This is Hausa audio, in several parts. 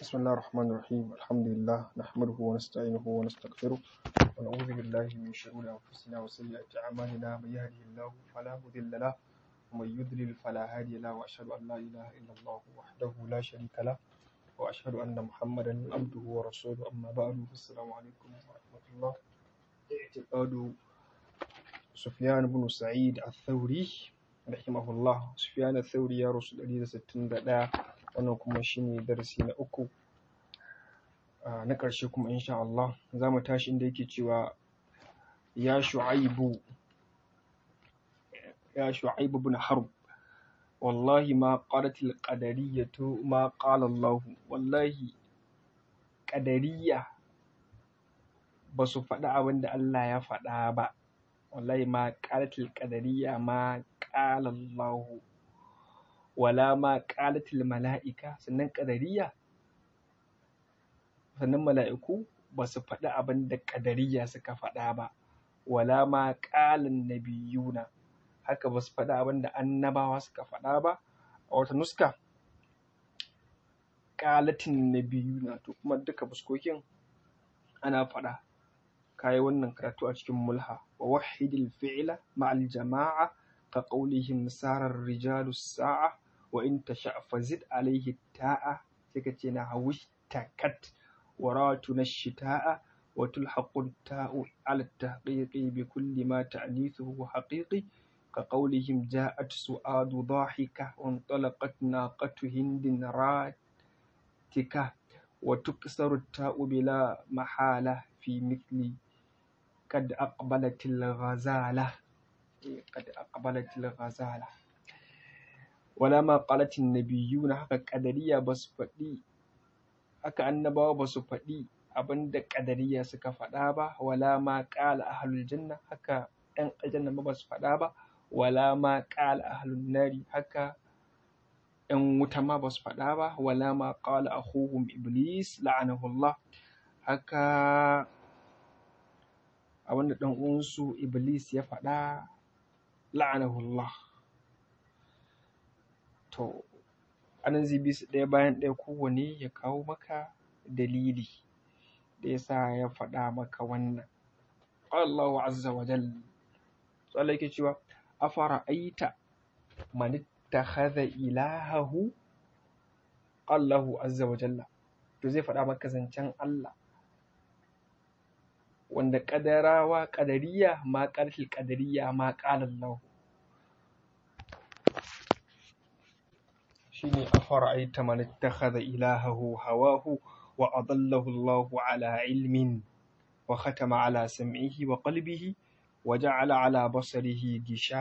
بسم الله الرحمن الرحيم الحمد لله نحمده ونستعينه ونستغفره ونعوذ بالله من شرور أنفسنا وسيئات أعمالنا من يهده الله فلا مضل له ومن يضلل فلا هادي له وأشهد أن لا إله إلا الله وحده لا شريك له وأشهد أن محمدا عبده ورسوله أما بعد فالسلام عليكم ورحمة الله. اعتقاد سفيان بن سعيد الثوري رحمه الله. سفيان الثوري يا رسول الله 61 wannan kuma shine darasi na uku na ƙarshe kuma insha Allah za mu tashi inda yake cewa ya shu'aibu ibn harb wallahi ma qalatil qadariyatu ma qala Allah. Wallahi qadariyya ba su faɗi abin da Allah ya faɗa ba. Wallahi ma qalatil qadariyya ma qala Allah wala ma qalatil mala'ika. Sannan mala'iku ba su faɗi abin da ƙadariya suka faɗa ba. Wala ma ƙalan nabiyuna, haka ba su faɗi abin da annabawa suka faɗa ba. A wata nuska ƙalatin nabiyuna, to kuma duka fuskokin ana faɗa. Kayi wannan karatu a cikin mulha. Wa wahidil fi'la ma'al jama'a ka qawlihim sarar rijalu sa'a wa in tasha fazid alayhi ta'a. Sai ka ce na hawish takat وراتنا الشتاء وتلحق التاء على التحقيق بكل ما تعنيثه حقيقي كقولهم جاءت سؤاد ضاحكة وانطلقت ناقة هند راتكة وتكسر التاء بلا محالة في مثل قد أقبلت الغزالة ولا ما قالت النبيون حق قدرية بس فدي haka annabawa ba su faɗi abin da ƙadariya suka faɗa ba. Wala ma ƙala ahlul janna, haka ‘yan aljanna ba su faɗa ba. Wala ma ƙala ahlun nari, haka ‘yan wuta ma ba su faɗa ba. Wala ma ƙala akhuhum iblis la'anahullah, haka abin da ɗan uwansu iblis ya faɗa la'anahullah. To anan zai bi su ɗaya bayan ɗaya kowane ya kawo maka dalili da ya sa ya faɗa maka wannan. Allahu azza wa jalla, so Allah yake cewa afara aita man ittakhadha ilahahu. Allahu azza wa jalla, to zai faɗa maka zancen Allah wanda ƙadariya ma ƙarfil ƙadariya ma ƙala Allah. shine afara'aita man ittakhadha ilahahu hawahu wa adallahu Allahu ala ilmin wa khatama ala sam'ihi wa qalbihi wa ja'ala ala basarihi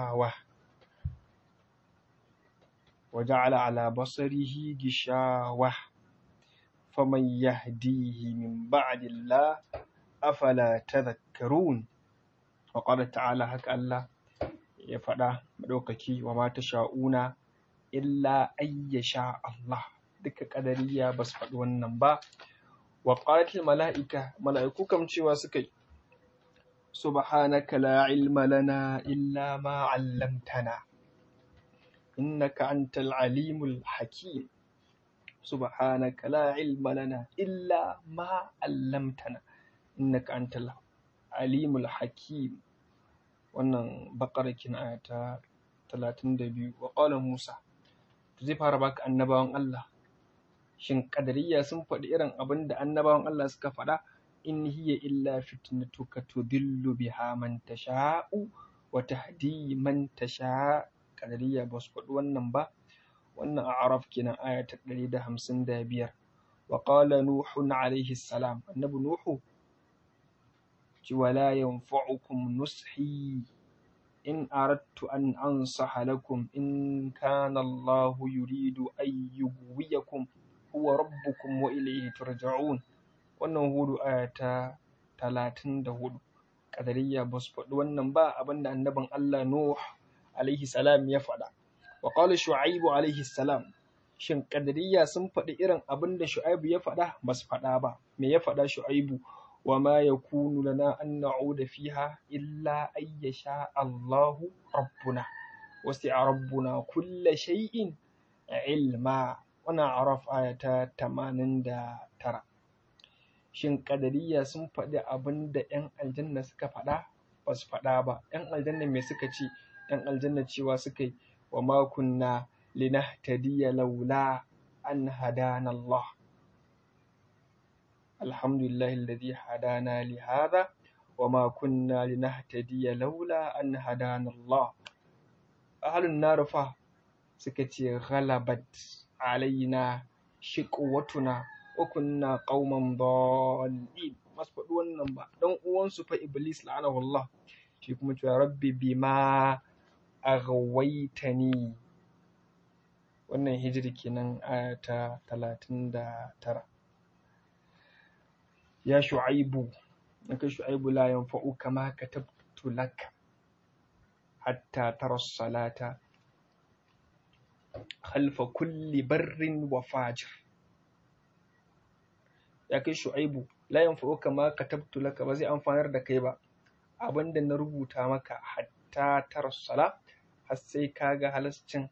gishawa faman yahdihi min ba'dillah afala tadhakkarun. wa qala ta'ala, haka Allah ya faɗa madaukaki, wa ma tasha'una illa ayyasha Allah. Duka ƙadariya ba su faɗi wannan ba. Wa qalatil mala'ika, mala'iku kam cewa suka yi subhanaka la ilma lana illa ma 'allamtana innaka antal alimul hakim. Subhanaka la ilma lana illa ma 'allamtana innaka antal alimul hakim. Wannan Baqara aya ta 32. Wa qala Musa, zai fara baka annabawan Allah. Shin ƙadariya sun faɗi irin abin da annabawan Allah suka faɗa? In hiya illa fitnatuka tudillu biha man tasha'u wa tahdi man tasha'. Ƙadariya ba su faɗi wannan ba. Wannan A'raf kenan aya ta 155. Wa qala Nuhun alayhi salam, annabi Nuhu ci wala yanfa'ukum nushi in aradtu an ansaha lakum in kana Allahu yuridu an yughwiyakum huwa rabbukum wa ilayhi turja'un. Wannan Hudu aya ta 34. Qadariyya ba su faɗi wannan ba, abinda annabin Allah Nuh alaihi salam ya faɗa. Wa qala Shu'aib alaihi salam, shin Qadariyya sun faɗi irin abinda Shu'aib ya faɗa? Ba su faɗa ba. Me ya faɗa Shu'aibu? وما يكون لنا أن نعود فيها إلا أن يشاء الله ربنا وسع ربنا كل شيء علما. wannan Araf aya ta 89. Shin ƙadariyya sun faɗi abin da ‘yan aljanna suka faɗa? Ba su faɗa ba. ‘Yan aljanna me suka ce? ‘Yan aljanna cewa suka yi wa ma kunna linahtadiya laula an hadana Allah. Alhamdulillahi alladhi hadana li hadha wa ma kunna linahtadiya laula an hadana Allah. Ahlun nar fa suka ce ghalabat alaina shiqwatuna wa kunna qauman dallin. Masu faɗi wannan ba, dan uwansu fa Iblis la'anahu Allah shi kuma cewa rabbi bima aghwaytani. Wannan hijiri kenan aya ta 39. Ya Shu'aibu, naka Shu'aibu la yanfa'uka ma katabtu lak hatta tara salata khalfa kulli barrin wa fajir. Ya kai Shu'aibu, la yanfa'uka ma katabtu laka, ba zai amfanar da kai ba abinda na rubuta maka hatta tara sala, har sai kaga halascin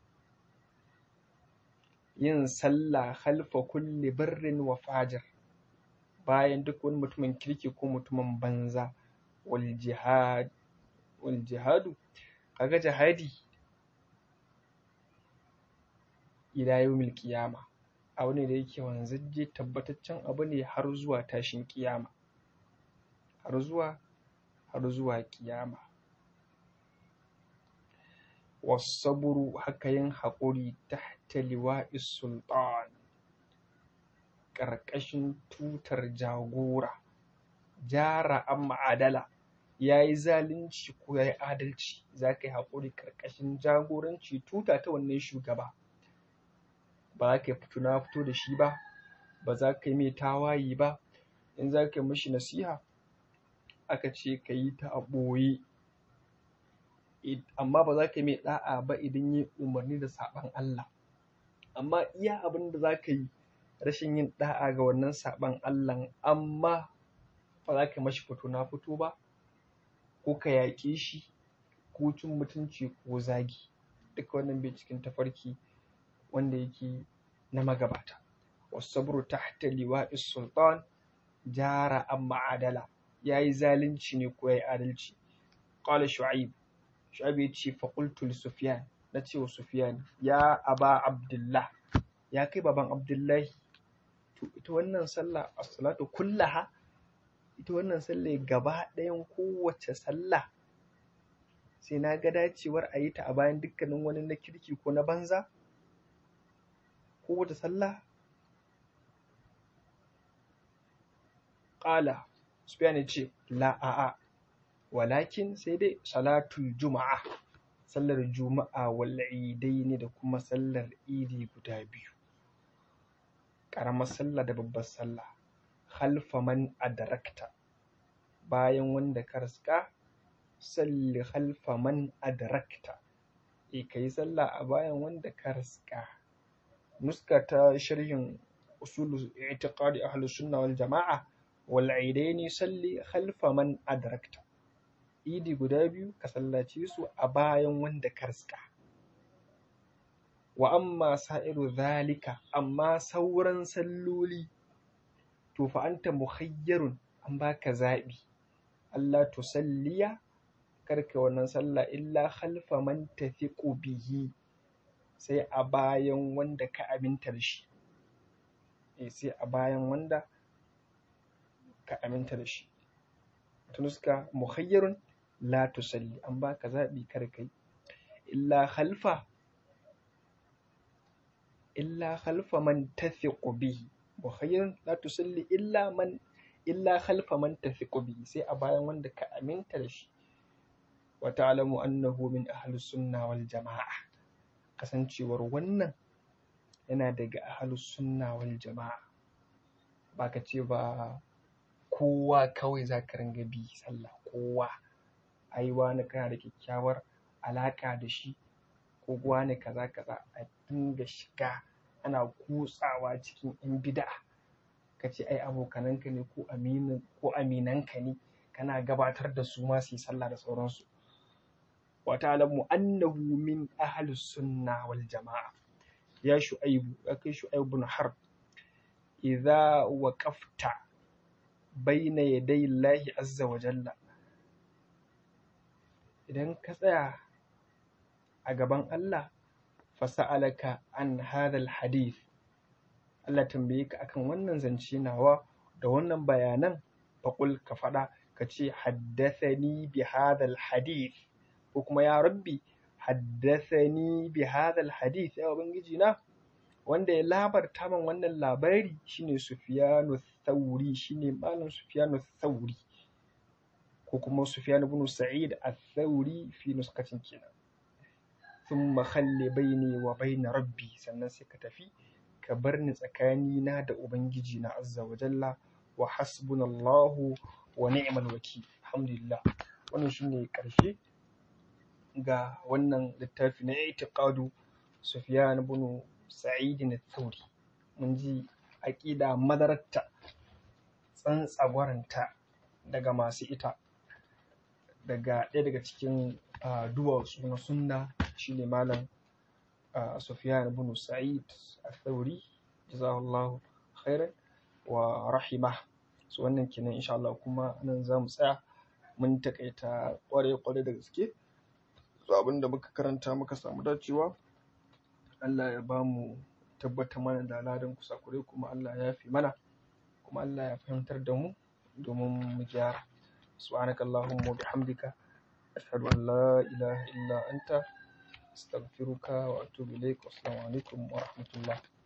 yin sallah khalfa kulli barrin wa fajir, bayan duk wani mutumin kirki ko mutumin banza. Wal jihadu, kaga jihadi ila yawmil qiyama abu ne da yake wanzajje, tabbataccen abu ne har zuwa tashin kiyama, har zuwa kiyama. Wasabru, haka yin haƙuri tahta liwa'is sultan, ƙarƙashin tutar jagora. Jara amma adala, ya yi zalunci ko ya yi adalci, za ka yi haƙuri ƙarƙashin jagoranci, tuta ta wannan shugaba. Ba za ka yi fito na fito da shi ba, ba za ka yi mai tawaye ba. In za ka yi mashi nasiha, aka ce ka yi ta a ɓoye, amma ba za ka yi mai ɗa'a ba idan yi umarni da saɓan Allah. Amma iya abin da za ka yi rashin yin ɗa'a ga wannan saɓan Allah, amma ba za ka mashi fito na fito ba, ko ka yaƙe shi, ko cin mutunci ko zagi. Duka wannan bai cikin tafarki wanda yake na magabata. Wasabru tahta liwa'is sultan jara amma adala, ya yi zalunci ne ko ya yi adalci. Qala Shu'aib ya ce fa qultu li Sufyan, na ce wa Sufyan, ya aba Abdullah, ya kai baban Abdullahi, to ita wannan sallah as-salatu kullaha, ita wannan sallah gaba ɗayan kowace sallah sai na ga dacewar a yi ta a bayan dukkanin wani na kirki ko na banza? Kowace sallah? Ƙala Sufyan ya ce la a'a, walakin sai dai salatul juma'a, sallar juma'a wal idaini, da kuma sallar idi guda biyu, ƙaramar sallah da babbar sallah. Khalfa man adrakta, bayan wanda ka riska. Salli khalfa man adrakta, ka yi sallah a bayan wanda ka riska. Nuska ta sharhin usul i'tiqadi ahlus sunna wal jama'a, wal idaini salli khalfa man adrakta, idi guda biyu ka sallace su a bayan wanda ka riska. Wa amma sa'iru zalika, amma sauran salloli, to fa anta mukhayyarun, an baka zaɓi. Allah tusalliya, karka wannan sallah illa khalfa man tafiqu bihi, sai a bayan wanda ka aminta da shi. Sai a bayan wanda ka aminta da shi. Ta nuska mukhayyarun la tusalli, an baka zaɓi kar kai. Illa khalfa man tafiqu bihi, mukhayyarun la tusalli illa khalfa man tafiqu bihi, sai a bayan wanda ka aminta da shi. Wa ta'lamu annahu min ahlus sunna wal jama'a, kasancewar wannan yana daga ahlus sunna wal jama'a. Ba ka ce ba kowa kawai za ka ringa bi sallah, kowa ai wani kana da kyakkyawar alaƙa da shi, ko wani kaza kaza, a dinga shiga ana kutsawa cikin yan bid'a, ka ce ai abokananka ne ko aminanka ne, kana gabatar da su ma su yi sallah da sauransu. Wa ta'lamu annahu min ahlus sunna wal jama'a, ya Shu'aibu, ya kai Shu'aibu bin Harb, idza waqafta baina yaday Allah azza wa jalla, idan ka tsaya a gaban Allah, fasa'alaka an hadha alhadith, Allah tambaye ka akan wannan zance nawa da wannan bayanan, faqul, ka faɗa ka ce haddathani bi hadha alhadith, ko kuma ya rabbi haddathani bi hadha alhadith, ya ubangiji na wanda ya labarta min wannan labari shine Sufyanu Thauri, shine malam Sufyanu Thauri, ko kuma Sufyan ibn Sa'id al-Thauri fi nuskatin kenan. Thumma khalli baini wa baina rabbi, sannan sai ka tafi ka bar ni tsakani na da ubangiji na azza wa jalla, wa hasbunallahu wa ni'mal wakil. Alhamdulillah, wannan shine karshe ga wannan littafi na i'tiqadu Sufyan ibn Sa'id al-Thauri. Mun ji aqida madararta, tsantsagwaranta daga masu ita, daga ɗaya daga cikin duwatsu na sunna shine malam Sufyan ibn Sa'id al-Thawri, jazahullahu khairan wa rahimah. So wannan kenan insha Allah, kuma nan za mu tsaya, mun takaita kware da gaske. So abinda muka karanta muka samu dacewa, Allah ya ba mu tabbata mana da ladan kusakurai, kuma Allah ya yafi mana, kuma Allah ya fahimtar da mu domin mu gyara. Subhanakallahumma wa bihamdika, ashhadu an la ilaha illa anta, astaghfiruka wa atubu ilaik. Wassalamu alaikum wa rahmatullah.